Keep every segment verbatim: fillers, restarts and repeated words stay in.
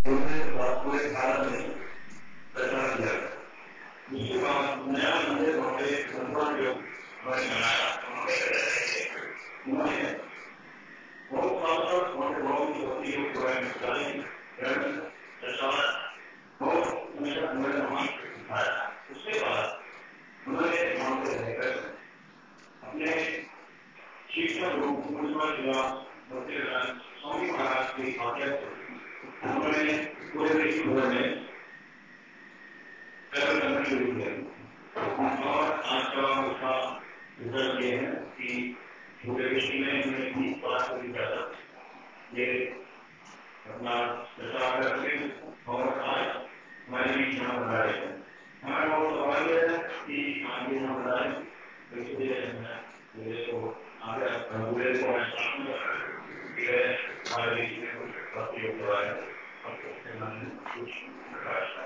उन्होंने पूरे भारत में प्रचार किया। उसके बाद नया मंदिर हमारे संतों जो हमारे बनाया उन्होंने बहुत साल तक हमारे बहुत होती है पुराने पुराने ग्रंथ प्रचार बहुत हमेशा उन्होंने वहाँ सिखाया। उसके बाद उन्होंने वहाँ पे रहकर अपने शिक्षक रूप मुझमें जिला स्वामी महाराज की आज्ञा से उन्होंने पूरे विश्व भर में ट्रैवल करना शुरू किया। और आज का उसका रिजल्ट ये है कि पूरे विश्व में उन्होंने बीस लाख से ज्यादा ये अपना प्रचार करके और आज हमारे बीच यहाँ बना रहे हैं। हमारा बहुत सौभाग्य है कि आगे यहाँ बना रहे हैं। इसलिए मुझे तो आगे पूरे को हमारे बीच में कुछ काफी होता है। कुछ प्रकाश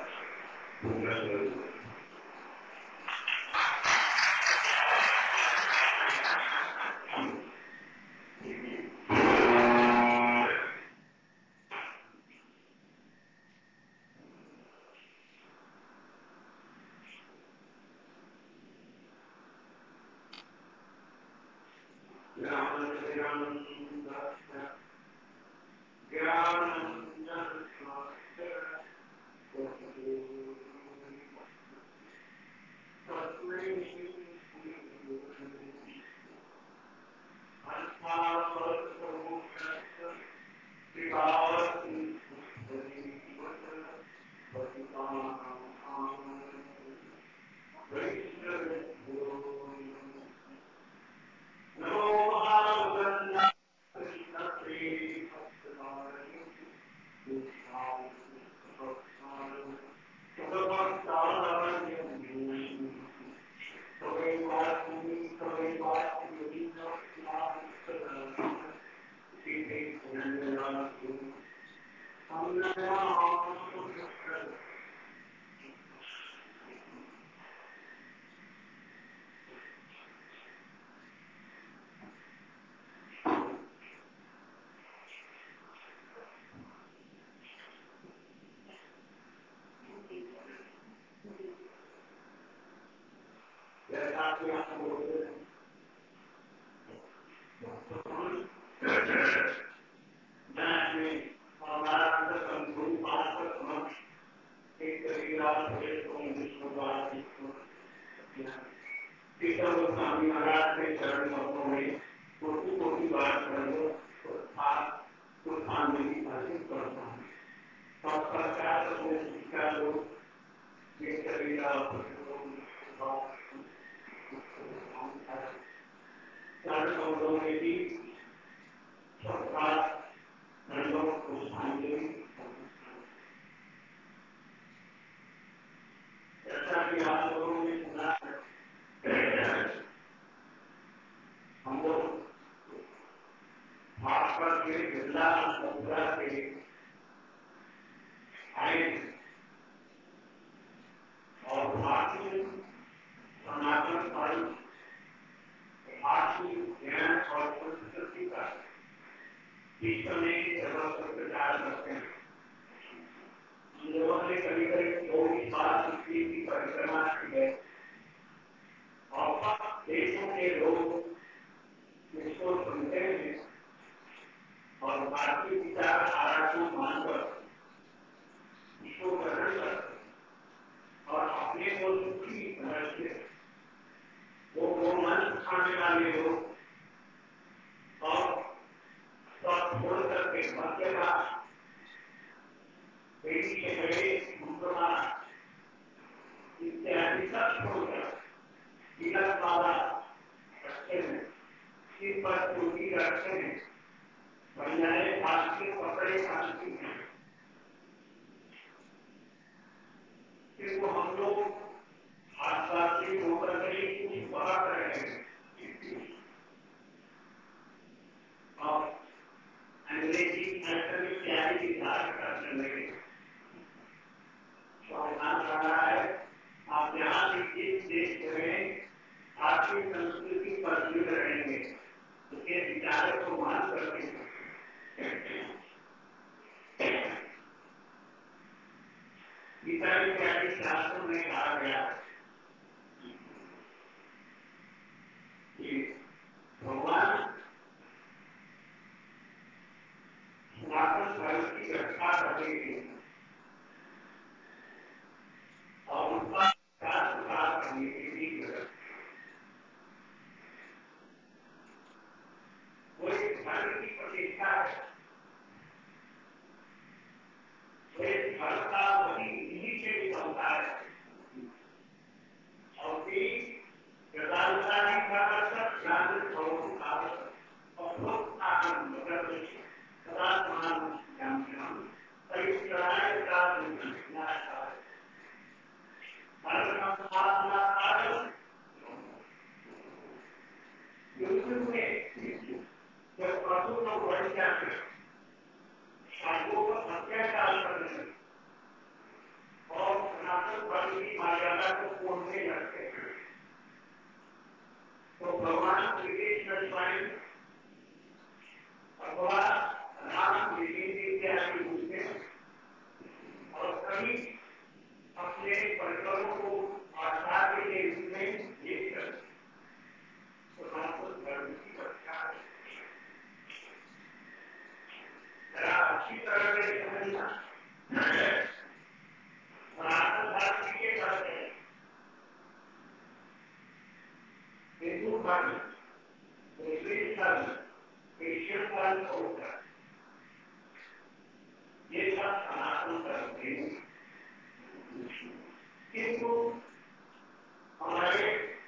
इत्यादि इत्यादि शास्त्रों में कहा गया कि भगवान सनातन धर्म की रक्षा करने के लिए और उनका विकास प्रसार करने के लिए कोई धर्म की प्रतिष्ठा है, कोई धर्म का वही इन्हीं से निकलता है और प्रधानता नहीं कर जागृत और लोग आनंद कर सदा समान ज्ञान परिचराय का युद्ध में जब पशु लोग बढ़ जाते साधुओं का अत्याचार करने और सनातन धर्म की मर्यादा को तोड़ने लगते हैं तो भगवान श्री कृष्ण स्वयं अथवा राम इत्यादि रूप में और कभी अपने परिवारों को आचार्य के रूप में देखकर सनातन धर्म की रक्षा अच्छी तरह से समझना सनातन धर्म के करते हैं हिंदू धर्म मुस्लिम धर्म क्रिश्चियन धर्म होकर ये सब सनातन धर्म के किंतु हमारे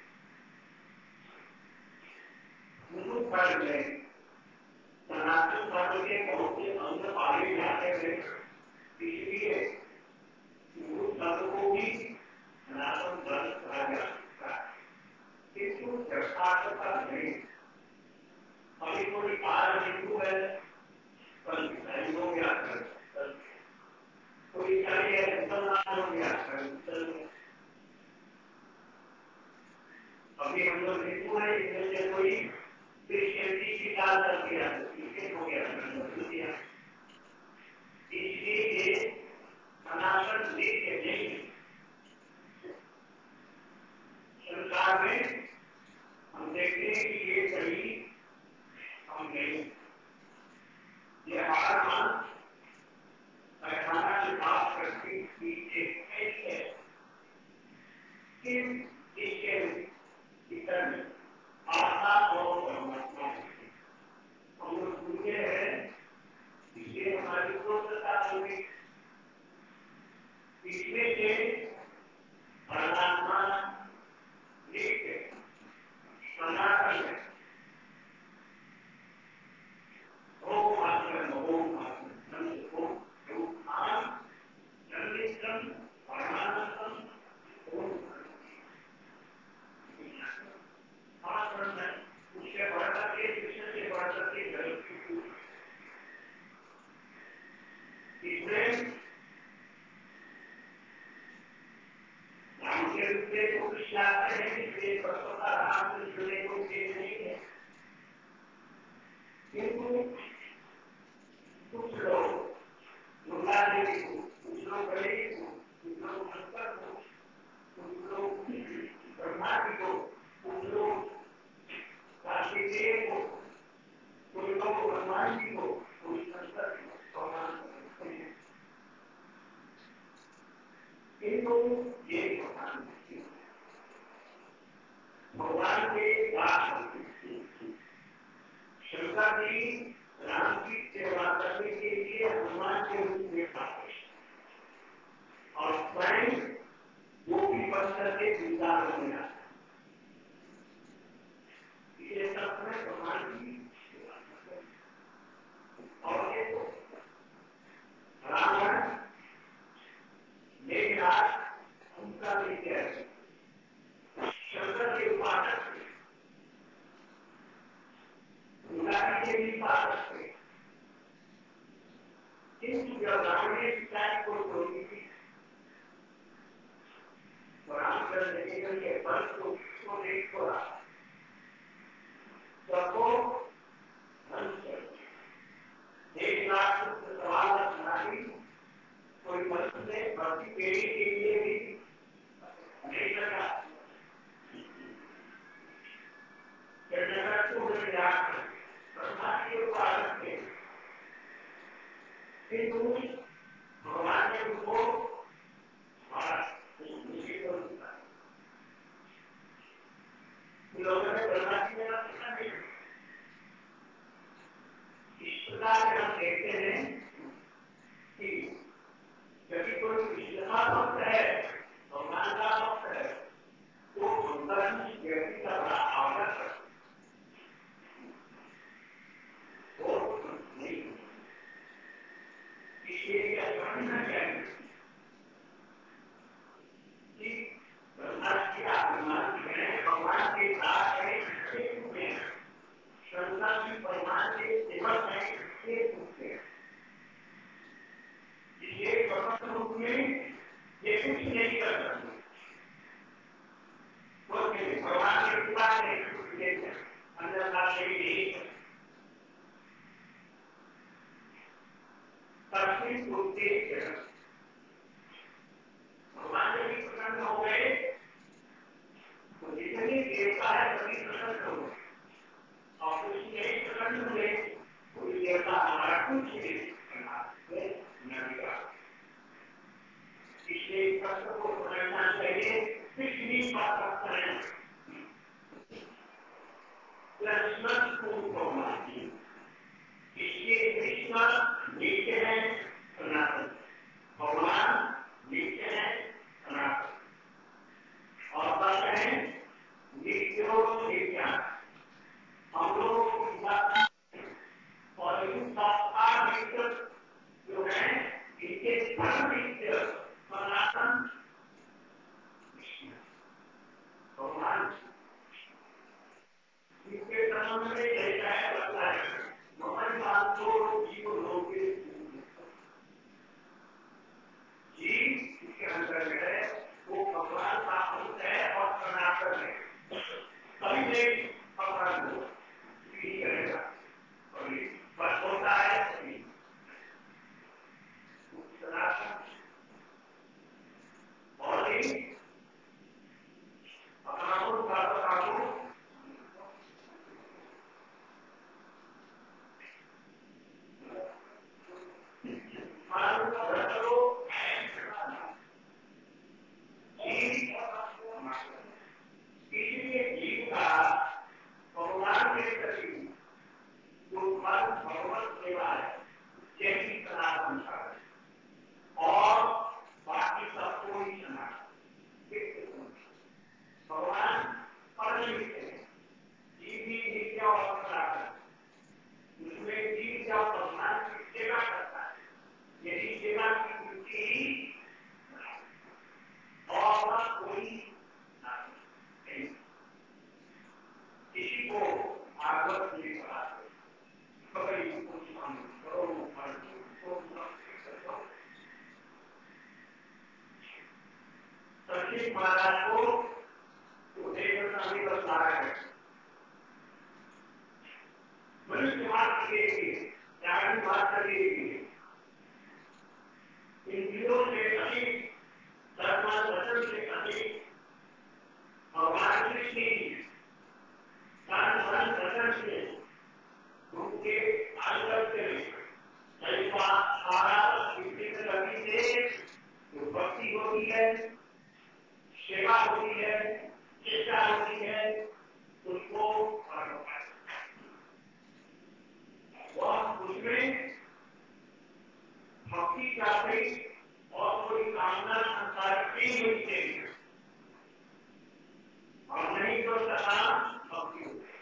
हिंदू धर्म में सनातन धर्म के बहुत से अंग पाए जाते हैं इसलिए हिंदू धर्म को भी सनातन धर्म कहा जा सकता है किंतु यथार्थता नहीं अभी कोई आज हिंदू है कल ईसाई हो गया कल कोई ईसाई है मुसलमान हो गया कल मुसलमान अभी हम लोग हिंदू है इसमें से कोई क्रिश्चियनिटी स्वीकार कर दिया क्रिश्चियन हो गया इसलिए ये सनातन नित्य नहीं संसार में हम देखते हैं कि ये कहीं हम नहीं ये हमारा मन पैखाना से बात करने की एक है कि इसके भीतर आस्था और परमात्मा हम लोग भूले हैं इसलिए हमारी क्रोधता होगी इसमें से परमात्मा नित्य सनातन है ओम आत्मन ओम आत्मन ओम ओम जन्मित्रम परमानंदम ओम आत्मन है उसके बढ़कर के कृष्ण से बढ़कर के जगत की इसमें राम के रूप में तो कृष्ण आते हैं इसलिए प्रसन्नता राम से जुड़े को नहीं है किंतु कुछ लोग दुर्गा देवी को कुछ लोग गणेश को कुछ लोग शंकर को कुछ लोग ब्रह्मा जी को कुछ लोग कार्तिकेय को कुछ लोग हनुमान जी को कुछ शंकर भगवान किंतु ये भगवान भगवान के दास शंकर जी राम की सेवा करने के लिए हनुमान के रूप में आए और स्वयं वो भी बन करके वृंदावन में आए इसलिए सब में भगवान की सेवा करते और देखो रावण मेघनाथ उनका विजय शंकर के उपासक चौथी पीढ़ी के लिए भी नहीं लगा जगत को याद ब्रह्मा के उपासक थे किंतु भगवान ने उनको लोगों ने ब्रह्मा की मेरा सुना नहीं इस प्रकार हम देखते हैं कि जब कोई विश्वास भक्त है भगवान का भक्त है वो भगवान की व्यक्ति का बड़ा आदर है नहीं इसलिए क्या समझना चाहिए कि भगवान की आत्मान में भगवान के साथ में श्रद्धा की भगवान के सेवक में एक रूप है इसलिए स्वतंत्र रूप में ये कुछ नहीं कर सकते भगवान के कृपा नहीं अन्यथा से ही तस्वीर उद्देश्य भगवान जब भी प्रसन्न हो गए तो जितने देवता है सभी प्रसन्न हो गए और कुछ नहीं प्रसन्न हुए कोई देवता हमारा कुछ नहीं इसलिए प्रश्न को समझना चाहिए पिछली बात करें कृष्ण भगवान की इसलिए कृष्ण नित्य है सनातन भगवान नित्य है सनातन और कहते हैं नित्यो नित्या हम लोग और इनका नित्य जो है इनके धर्म नित्य सनातन भगवान इसके संबंध में कहता है लगता है हमारी बात तो जीव लोग जीव इसके अंदर है वो भगवान का अंश है और सनातन है कभी नहीं भगवान को नहीं करेगा कभी बस होता है कभी सनातन और ही अपना को कानून इसलिए जीव का भगवान के प्रति जो भगवत सेवा है यही सनातन है और बाकी सब कोई सनातन भगवान परमित है जीव भी नित्य और सनातन उसमें जीव का भगवान की सेवा करता है यही सेवा की वृत्ति और कोई किसी को आगत नहीं कराते संक्षिप्त महाराज को बता रहे हैं मनुष्य मात्र के लिए प्राणी मात्र के लिए इन दिनों से अधिक धर्मांतरण से अधिक भगवान कृष्ण धर्म से उनके आदर्श सारा विभिन्न से जो भक्ति होती है सेवा होती है चेष्टा होती है उसको वह उसमें भक्ति का भी और कोई कामना संसार नहीं होनी चाहिए और नहीं तो सदा भक्ति होती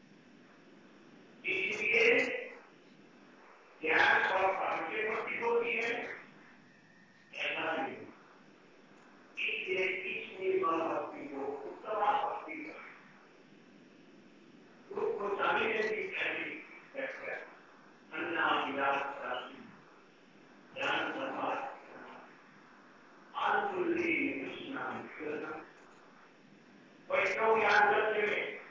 इसलिए ज्ञान और कर्म भक्ति होती है ऐसा नहीं इसलिए इसलिए भक्ति को उत्तम भक्ति रूप को चाहिए कि कैसी अन्ना विलास ज्ञान समाज अनुकूली कृष्ण वैष्णव ज्ञान करते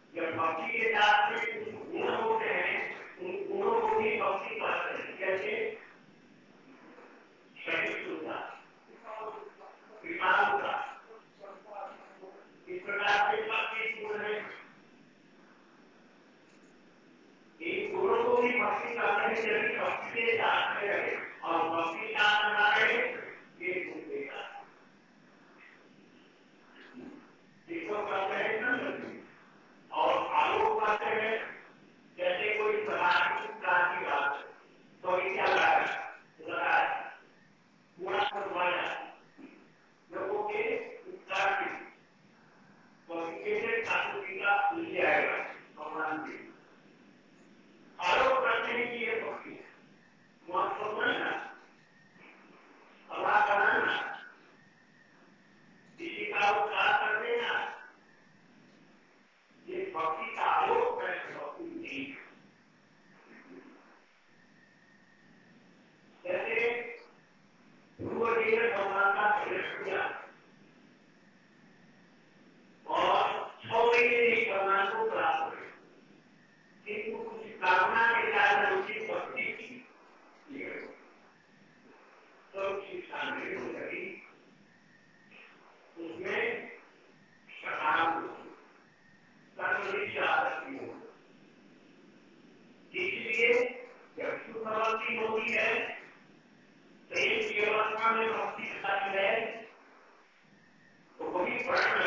जब भक्ति के साथ में गुण होते हैं उन गुणों को भी भक्ति कहते हैं। जैसे सहिष्णुता, कृपालुता, इस प्रकार से भक्ति गुण है। इन गुणों को भी भक्ति कहते हैं। यदि भक्ति के साथ में रहे और भक्ति साथ ना रहे ये गुण देगा। इसको कहते हैं संगति। और आलोक कहते हैं जैसे कोई समाज क्रांति बात तो क्या लगा पूरा करवाया लोगों के उपकार की तो इनके का मिल जाएगा भगवान की। आरोप करते हैं कि ये भक्ति महत्व ना अल्लाह कराना किसी का उपकार कर देना ये भक्ति का आरोप है। भक्ति नहीं जैसे ध्रुव जी ने भगवान का प्रवेश किया और छह महीने ही भगवान को प्राप्त हुए किंतु कुछ कामना के कारण उनकी भक्ति की तो शिक्षा नहीं हो सकी। उसमें सकाम कर्मनिष्ठा आदत हो इसलिए जब सुखवती होती है तो एक व्यवस्था में भक्ति करती है तो वही पढ़ना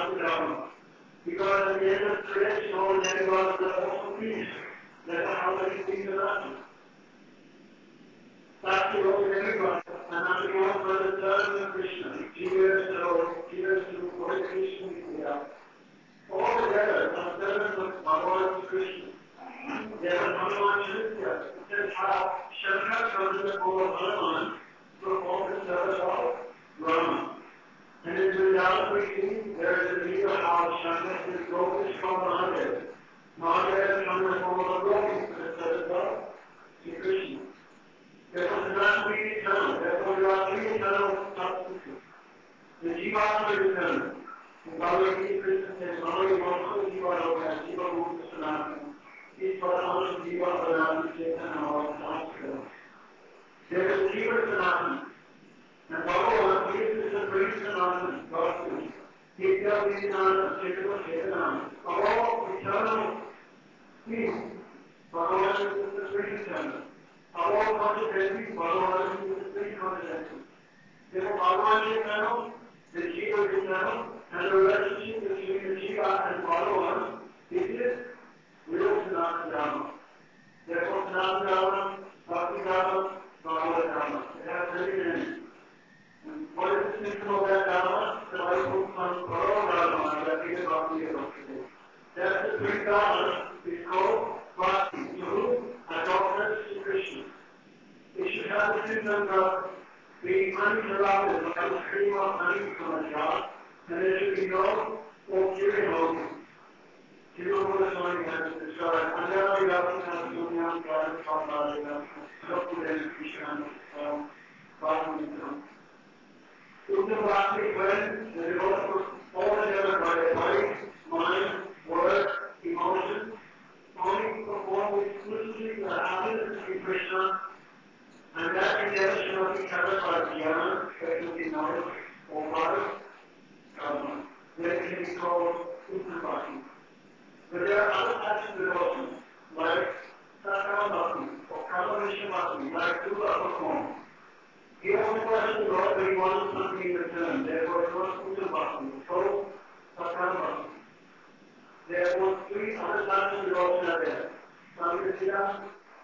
not the Dharma. Because at the end of the day, you know, then God is also peace. That's how many things are not. That's the only everyone. And I'm the one for the third of Krishna. Jiva, so, Jiva, so, Holy Krishna, yeah. All together, I'm seven of Bhagavan Krishna. They are Hanuman Shritya. That's how Shankar comes in the form of Hanuman to perform the service of Rama. And in Vrindavan we see there is a leader how Shankar is Gopish from Mahadev. Mahadev is from the form of a Gopi for the service of Sri Krishna. Therefore, the not be eternal. Therefore, there are three eternal substances. The Jivatma is eternal. The Bhagavad Gita Krishna says, Bhagavad Gita Jiva Loka, Jiva Bhuta Sanatana. Each Paramahansa Jiva Pranam Chaitanya or Sanskrit. There is Jiva Sanatana. And Bhagavan, he is the great Sanatana, Gospel. Nitya Vidyanana, Chaitanya Chaitanya. All eternal beings. Bhagavan is the great eternal. All consequences, Bhagavan is the great consequences. Therefore, Bhagavan is eternal, the Jiva is eternal, and the relationship between the Jiva and Bhagavan is real Sanatana Dharma. Therefore, Sanatana Dharma, Bhakti Dharma, Bhagavad Dharma. It has many names. What is the system of that Dharma? The life of some Bhagavad Dharma that is Bhakti Dharma. That's the three Dharma is called Bhakti. To whom? Adopted to Krishna. It should have the system of being uninterrupted like a stream of honey from a jar, and there should be no ulterior motive. Jiva Bhuta Swami has described, Andava Yavasana Sunyam Kara Sambhadana, Lokudan Krishna, Bhagavatam. Uttama Bhakti, when the devotees all together by their body, mind, word, emotion, only perform exclusively the happiness of Krishna, and that together should not be covered by jnana, especially knowledge, or body, karma. Then it can be called Uttama Bhakti. But there are other types of devotion, like Sakara Bhakti or Kalavisha Bhakti, like Dula perform. He only questioned God, but he wanted something in return. Therefore, it was Uttama Bhakti, so Sakara Bhakti. There were three other types of devotion are there. Samvitya,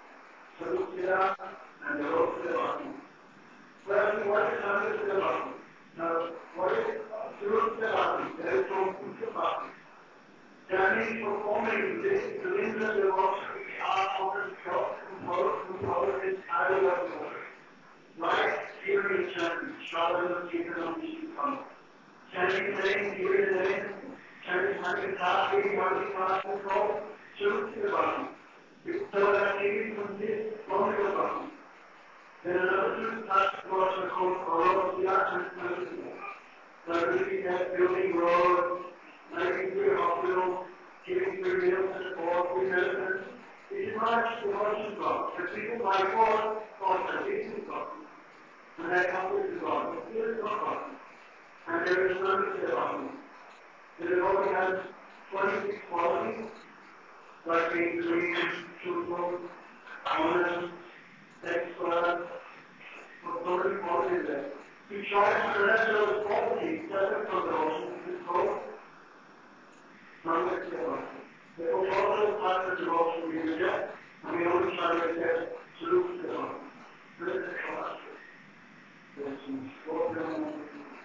Sarupya, and the Rosya Bhakti. Well, what is Samvitya Bhakti? Now, what is Sarupya Bhakti? There is no Uttama Bhakti. That means performing this religious devotion are often felt composed in idol of the order. Like hearing chanting, Shravana Kirtanam Vishnu chanting the name, hearing the name, chanting Hankata, reading Hankata, and called Surutya Bhakti. So that taken from this Monika Bhakti. Then another two types of devotion are called Arosya and Sanskrit. Like looking at building roads, making good hospitals, giving free meals to the poor, free medicine. It is much devotion God. The people by God, God has eaten God. And that comes to God. But there is no God. And there is none to the God. The devotee has twenty-six qualities, like being clean, truthful, honest, expert, authority qualities there. To try to correct those qualities, separate from devotion, is called Samvitya Bhakti. Therefore, all those types of devotion we reject, and we only try to accept Surutya Bhakti. This is class. There's some short term.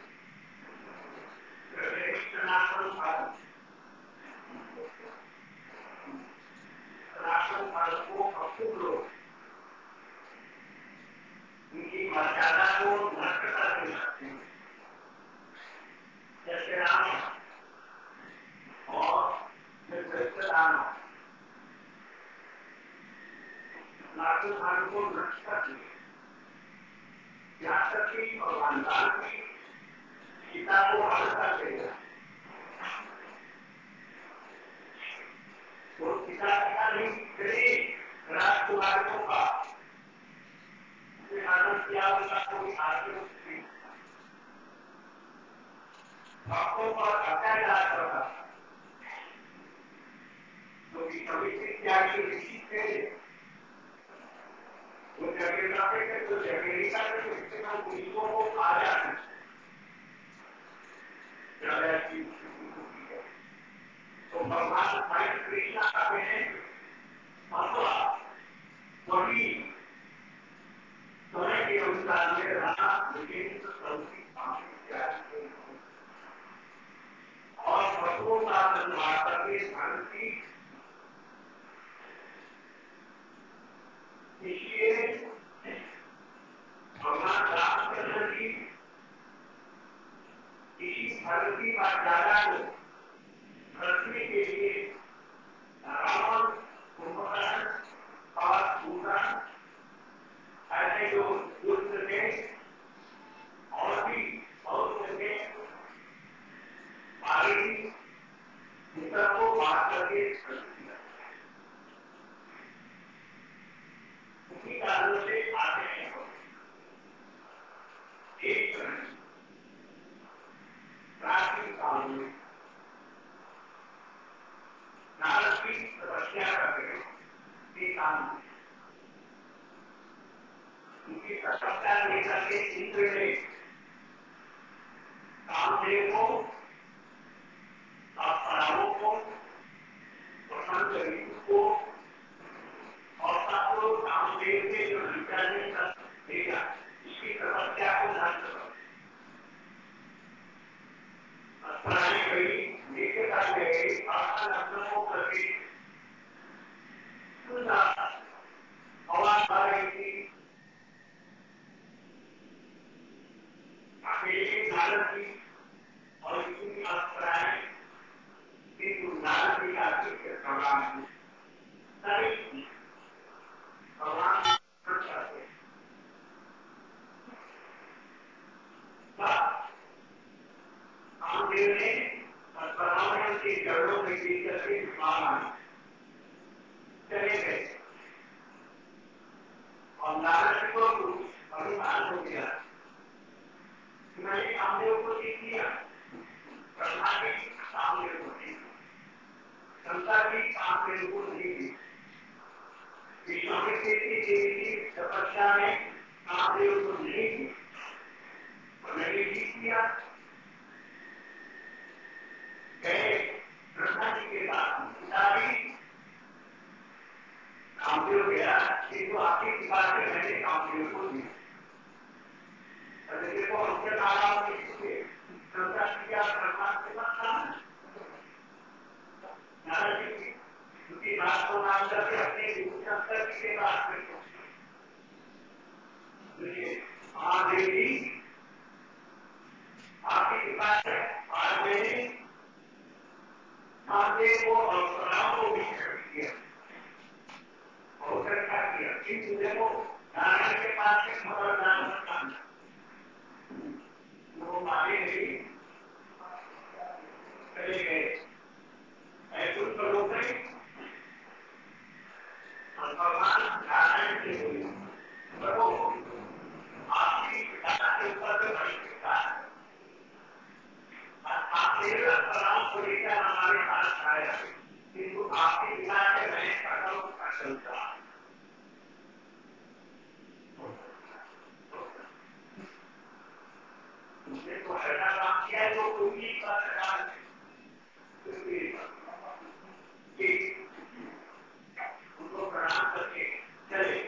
There is Sanatana Bhakti. Sanatana Bhakti को अपूर्ण लोग उनकी मर्यादा को नष्ट कर सकते हैं। जैसे राम और राम लाखों भाग को नष्ट कर दिए। यहाँ तक कि भगवान राम की सीता को हरण कर देगा। वो सीता का नहीं तेरी राजकुमार को का आनंद किया उसका कोई आगे भक्तों पर अत्याचार करता क्योंकि कभी भी त्यागी ऋषि थे वो जगह जाते थे तो जगह का तो इसके नाम पुलिसों को आ जाते भगवान साइंस कृष्ण आते हैं अथवा वही समय के अनुसार में रहा विभिन्न सब्जी और पशुओं का निर्माण करके धन की इसलिए भगवान रामचंद्र जी इसी धरती मर्यादा को रखने के लिए रावण कुंभकर्ण और सूरन ऐसे जो युद्ध थे और भी बहुत थे पारी को बात करके उसी कारणों से आते हैं एक प्राचीन काल में नारद की तपस्या करते हैं काम उनकी तपस्या लेकर के इंद्र ने कामदेव को अप्सराओं को प्रसन्न ऋतु को और सब लोग कामदेव के जो विचारने का देगा इसकी तपस्या को नष्ट करो अप्सराएं गई लेके कर गए आसन अपनों करके सुंदर आवाज आ रही थी अकेले नारद जी और इतनी अप्सराएं किंतु नारद जी का जिक्र भगवान सभी भगवान करते कामदेव ने अप्सराओं के चरणों में गिर करके मारा चले गए और नारद को अभिमान हो गया मैंने कामदेव को देख लिया ब्रह्मा जी कामदेव को देख शंकर जी कामदेव को देख विश्वामित्र देवी की तपस्या में कामदेव को नहीं की मैंने जीत लिया गए ब्रह्मा जी के पास पिताजी कामदेव गया किंतु आपकी कृपा से मैंने कामदेव को दी देखो हमसे नाराज नहीं शंकर जी का ब्रह्मा के पास नारद जी उनकी बात को मान करके अपने शंकर जी के पास में महादेव जी आपकी कृपा से आज मैंने महादेव को और प्रणाम को भी कर दिया बहुत अच्छा किया किंतु देखो नारायण के पास से खबर नाम करना वो मारे नहीं चले गए ऐसे लोग नहीं भगवान नारायण से बोले प्रभु आपकी पिता के ऊपर में बड़ी कृपा है आप मेरे प्रणाम को लेकर हमारे पास आया किंतु आपकी पिता से मैं कदम चलता उसने तो ऐसा काम किया जो कोई सरकार उनको प्रणाम करके चले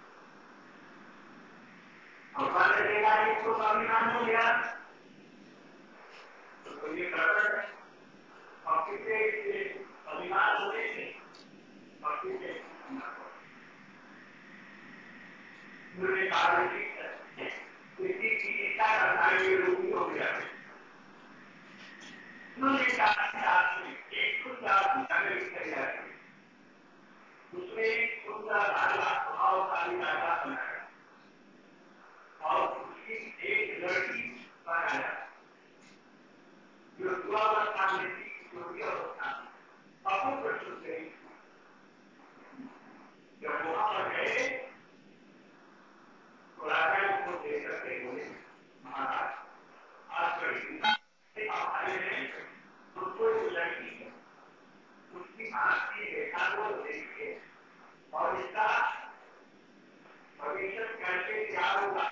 भगवान ने देखा इसको अभिमान हो गया तो ये गड़बड़ है भक्ति से अभिमान होने से भक्ति से उन्होंने कहा किसी की इच्छा करना ये रोगी हो गया उन्होंने कहा एक खुद तैयार उसमें एक सुंदर राजा प्रभावशाली राजा बनाया और उसकी एक लड़की बनाया जो युवावस्था में थी योगी अवस्था अपूर्व शुद्ध गई जब वहां पर गए तो राजा को देख करके बोले महाराज आज बड़ी हमारे उसको जो लड़की उसकी आंख की रेखा को देखिए और इसका भविष्य कैसे क्या होगा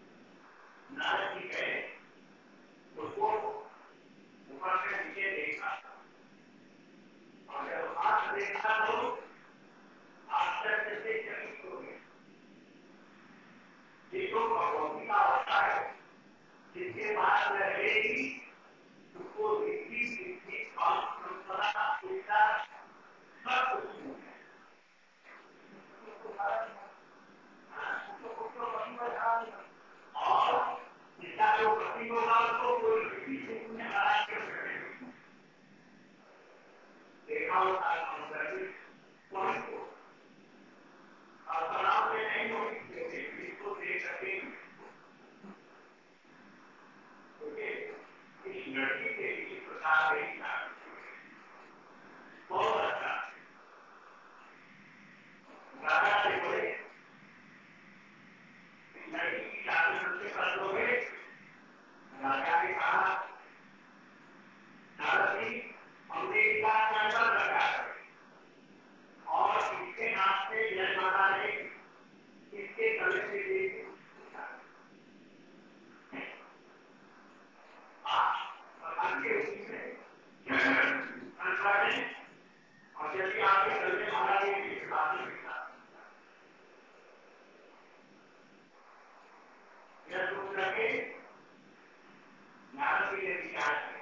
नारद जी गए उसको ऊपर से नीचे देखा के विचार करें।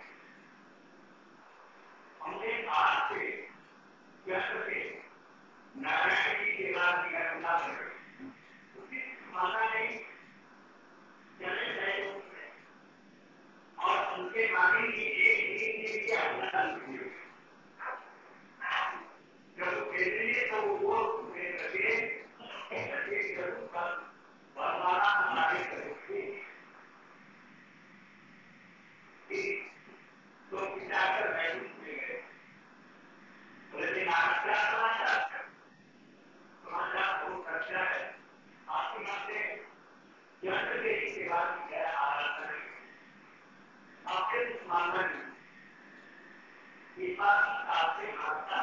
हमने आज से व्यस्त से नारायण जी के बाद की घटना करें, उचित माना नहीं चले जाए और उनके मानी की एक नीति की अपना जब केंद्रीय तो वो लगे जरूर कर बरमाना हमारे करेंगे तो विचार कर महसूस ले गए। लेकिन आज क्या समाचार समाचार को चर्चा है आपकी बातें यंत्र के बाद क्या आराधना है आपके कुछ मानना नहीं इस बात आपसे मानता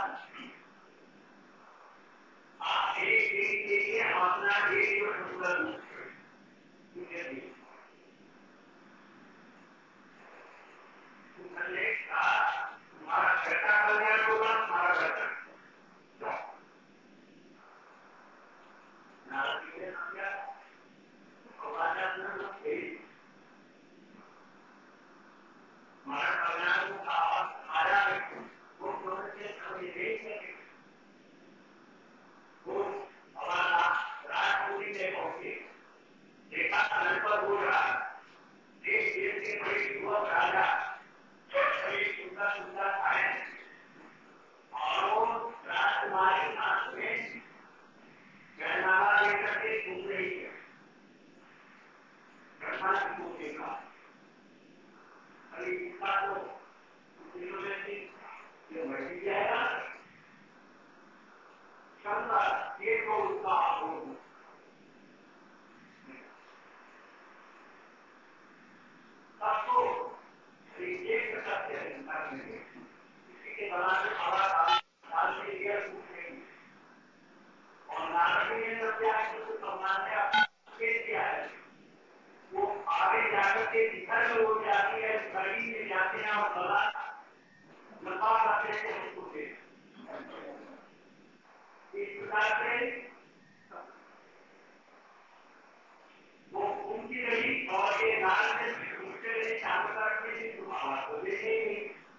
आप एक एक के अपना एक सुंदर मुझे भी हमारा बेटा कल्याण होगा हमारा बेटा हमारा कल्याण आया वो वो हमारा राजपुरी में पहुंचे देखा घर पर हो रहा देश देश के बड़े युवक राजा बड़े सुंदर सुंदर आए और राजकुमारी हाथ में गहनावा लेकर के घूम रही है घटना को देखा अभी इसका तो ये बढ़ी जाएगा क्षमता ये तो उसका आरोप सबको एक सत्य इसी के बनाने वाला काल में यह पूछेंगे और नारद ने क्या किया है वो आगे जाकर के दिखा जो हो जाती है गली में जाते हैं और बला लंबा करते हैं उसको इस प्रकार से वो उनकी रही और ये नारद ने उसके लिए शाम करके तुम्हारा तो देखेंगे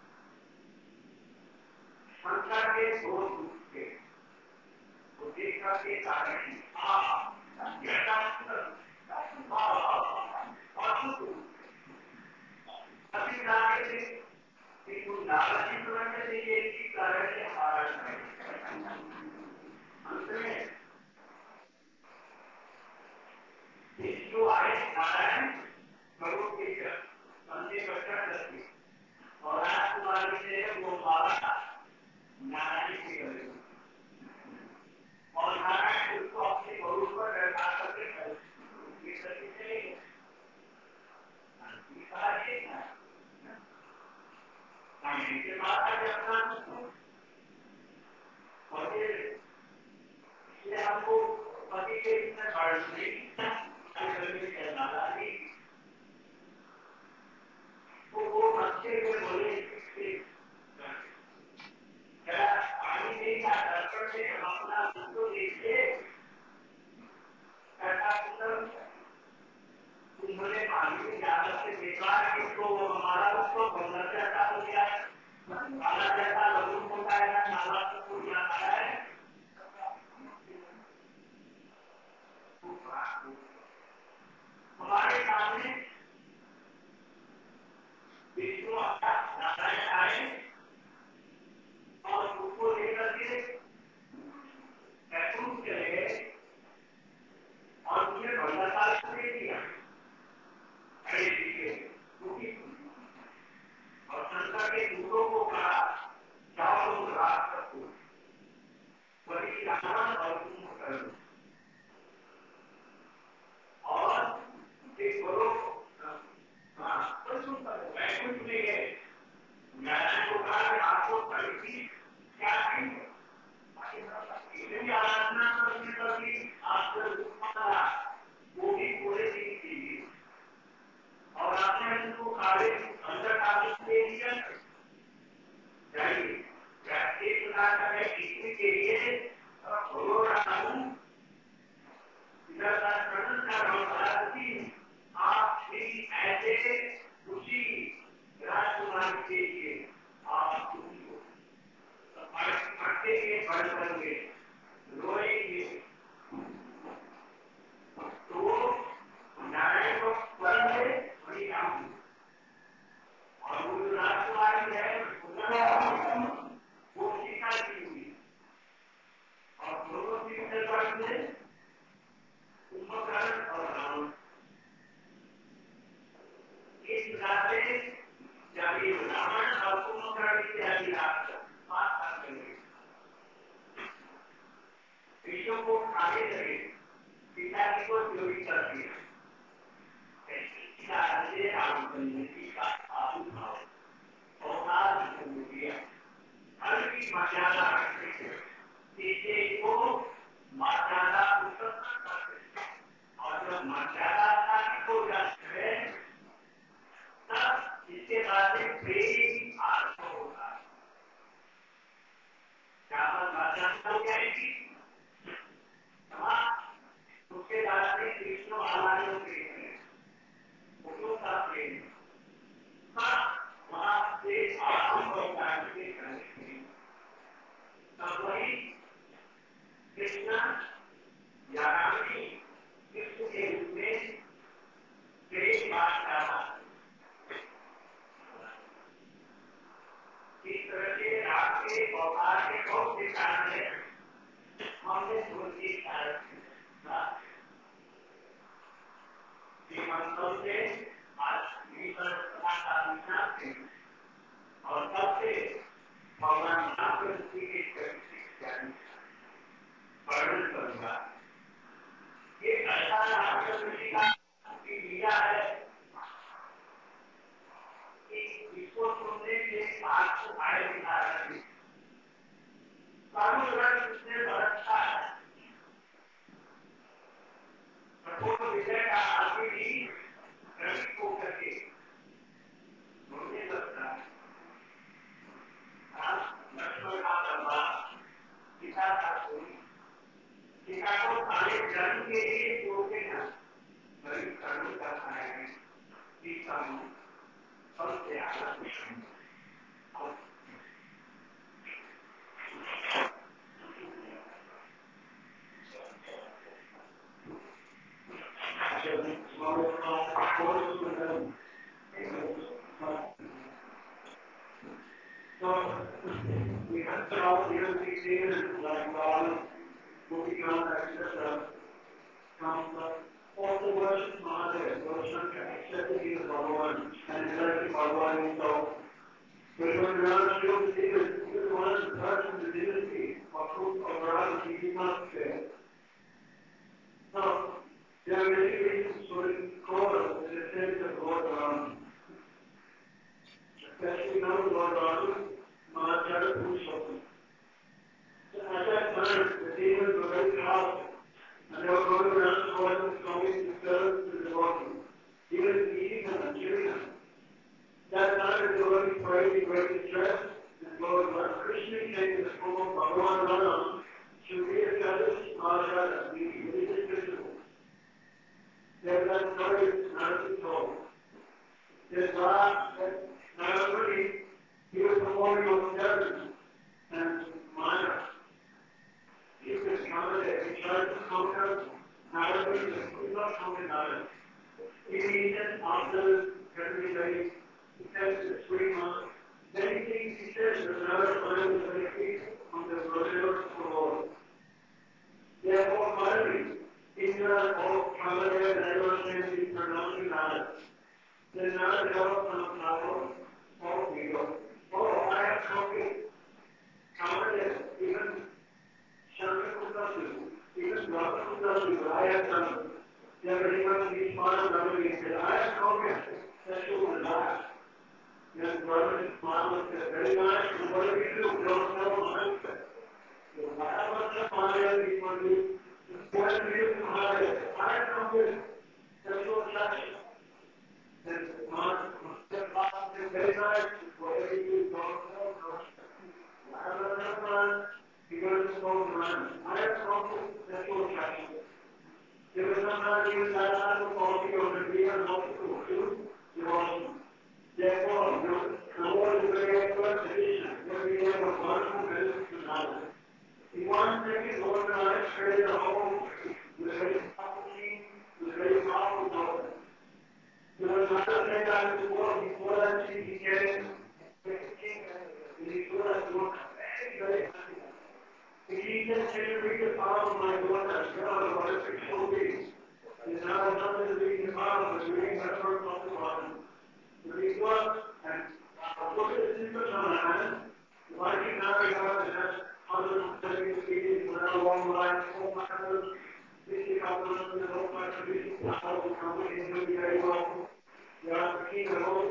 शंकर के दो दूत थे वो देख करके कारण जो आए नारायण प्रभु के संजय बच्चा करती और राजकुमारी से वो माला नारायण की गई और नारायण उसको अपने गुरु पर बैठा करके ये करके चले गए के बाद आज अपना और ये हमको पति के इतना बढ़ नहीं तो वो बच्चे को बोले क्या पानी नहीं था दर्पण में अपना उसको देखिए ऐसा सुंदर उन्होंने पानी में ज्यादा से देखा कि उसको हमारा उसको बंदर जैसा हो गया है काला जैसा लघु होता है नाला तो कोई आता है हमारे सामने विष्णु नारायण आए और उसको लेकर के बैठूं चले गए और उन्हें बंदरता दे दिया अरे ठीक है जिंदगी का आविर्भाव और आज जमहूरिया हर की मर्यादा रखते हैं, इसे को मर्यादा उत्पन्न करते हैं और जब मर्यादा स्थापित हो जाती है तब इसके बाद प्रेम आरंभ होता है। क्या मर्यादा हो जाएगी उसके बाद में कृष्ण वाला प्रेम है उनको का प्रेम वहां से आरंभ होता है तब वही कृष्ण या रानी कृष्ण के रूप में प्रेम बात करता इस तरह से राग के अवतार के बहुत से कारण है हमने सोची मंत्रों से आज और तब से भगवान राम के वर्णन करूंगा ये ऐसा रामकृष्ण जी का लीला है कि इसको सुनने के बाद को आए दिखा रहे उसने बरतता है प्रभु विजय का आगे भी रवि को करके मुझे लगता है लक्ष्मण का लंबा पिता का कोई पिता को सारे जन्म के लिए जोड़ते हैं रवि कर्म का है पिता सबसे आगे So we have to all the other things like God, moving on, et cetera. From also worship Mahadev, worship accepted he is Bhagavan, and exactly Bhagavan himself. But when God shows the divinity, he is one of the parts of the divinity of whom of God he did not say. So, there are many reasons for the call in the sense of Lord Ram. Especially now Lord Ram, Mahacharya Purushottam. At that time, the demons were very powerful, and they were going around causing so many disturbance to the devotees, even eating them and killing them. That time, the devotees were in great distress, and Lord Krishna came in the form of Bhagavan Rama to re-establish Mahacharya, the religious principle. That that story is not told. That God, that not only he was performing austerity and Maya. He was counted it. He tried to conquer Narada, but he could not conquer Narada. He needed after every day, he said the three months. Many things he said that Narada was very weak on the brother of the Lord. Therefore, finally, Indra, all Kamala, and everyone came to be pronouncing Narada. Then Narada developed some power, all people. Oh, I have conquered Kamala, even Shankar could not do. Even Brahma could not do. I have done it. Never even these part of Brahma said, I have conquered sexual desire. Then Brahma and Brahma said, very nice, and what do we do? We don't know mindset. So whatever the Maya we want to do, what do we do to Maya? I have conquered sexual attraction. Then Brahma said, very nice, whatever you do, don't know mindset. Whatever the Brahma because it's called man. I have conquered sexual attraction. There was some time even that time of quality of the being and not to do devotion. Therefore, the Lord is very excellent tradition, where we have a wonderful benefit to knowledge. In one second, Lord God created a whole with a very powerful king, with a very powerful daughter. There was not a thing time before, before that king became the king, and he could have looked very, very happy. The king said, can you read the power of my daughter? God, what a fictional being. And now nothing to read the power, but reading the first of the bottom. The read was, and look at the simple on the hand. Why do you not regard the next hundred and seventy species without a long line, four hundred fifty compliments, and all my traditions, how the company is doing very well. You are the king of all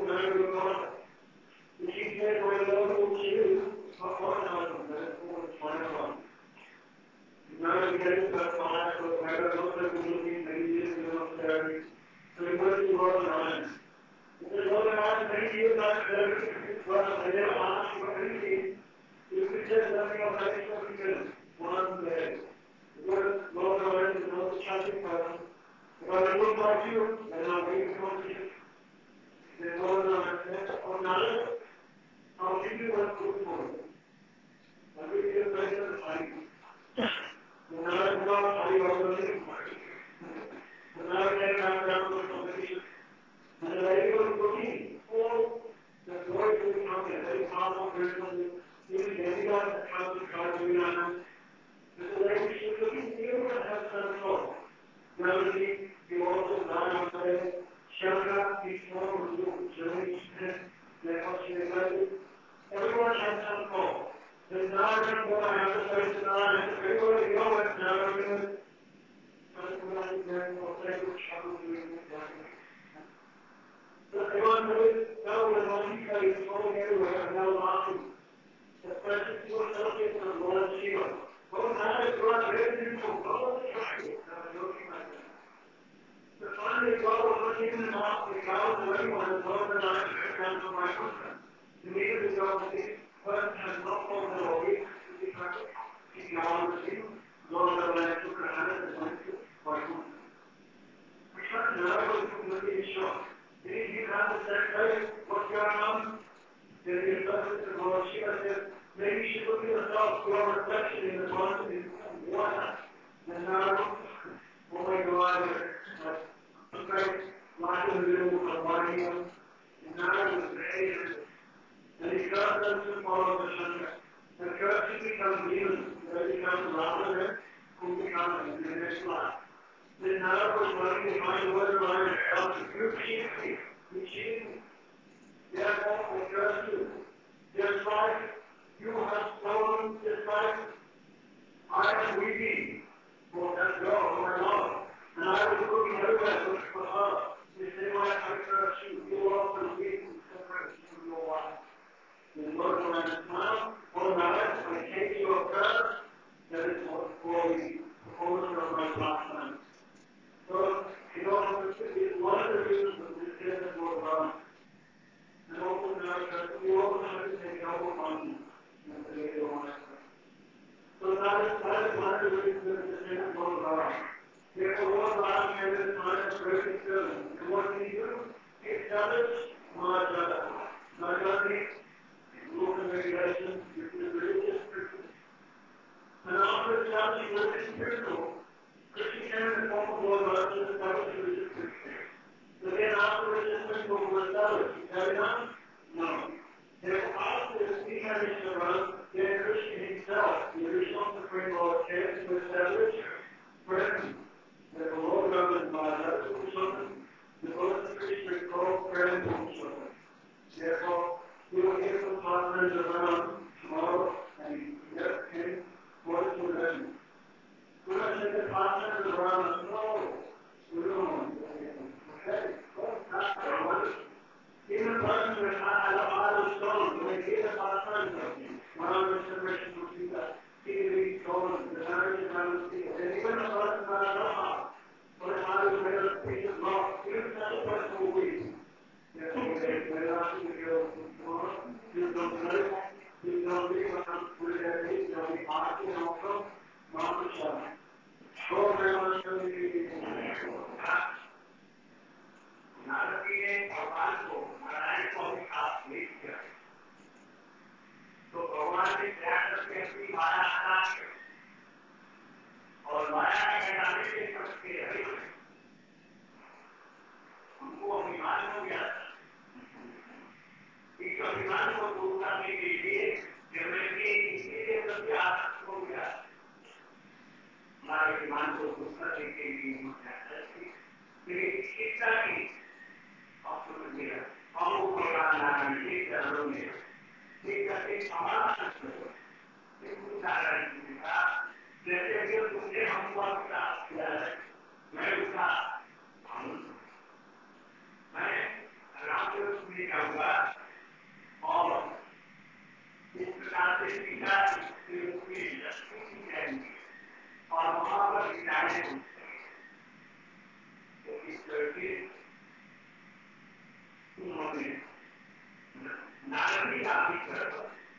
नारंगी आदि कर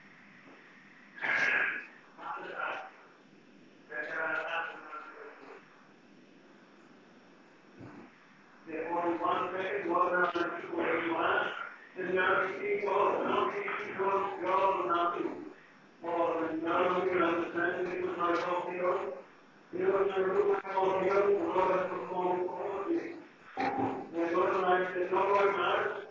only one thing, one other people everyone, and now people, now people, God, now you. Or now you can understand it was not all here. You know, you're looking all here, the Lord has performed all of you. When God and I said, no, Lord,